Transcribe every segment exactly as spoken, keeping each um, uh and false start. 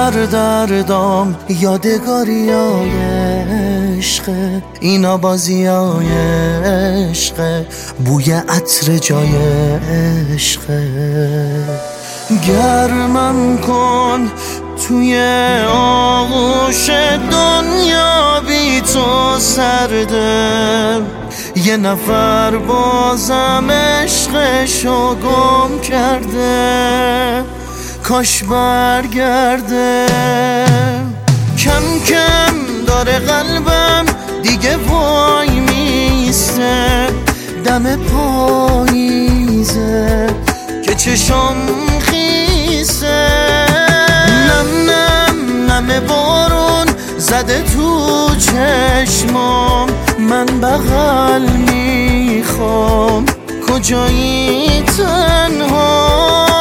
سردردام یادگاریای عشقه، اینا بازیای عشقه، بوی عطر جای عشقه. گرمم کن توی آغوش دنیا، بی تو سرده، یه نفر بازم عشقشو گم کرده، کاش برگرده. کم کم داره قلبم دیگه وای میسته، دم پاییزه که چشم خیسه، نم نم نم بارون زده تو چشمام، من بغل میخوام، کجایی تنها؟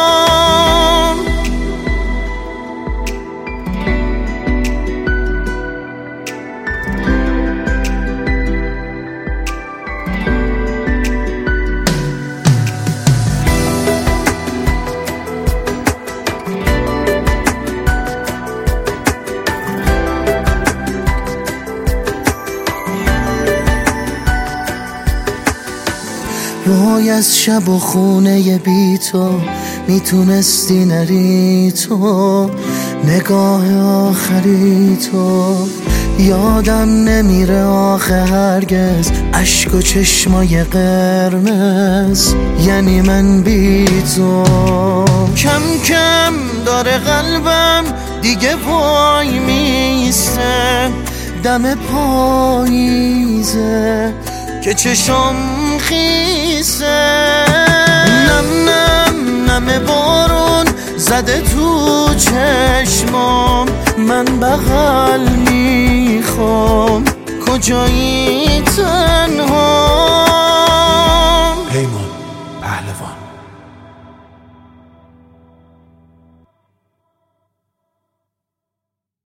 وای از شب و خونه بی تو میتونستی نری تو، نگاه آخری تو یادم نمیره آخه هرگز، اشک و چشمای قرمز یعنی من بی تو. کم کم داره قلبم دیگه وای میسته، دم پاییزه که چشم خیسه، نم نم نم بارون زده تو چشمام، من بغل میخوام، کجایی تو؟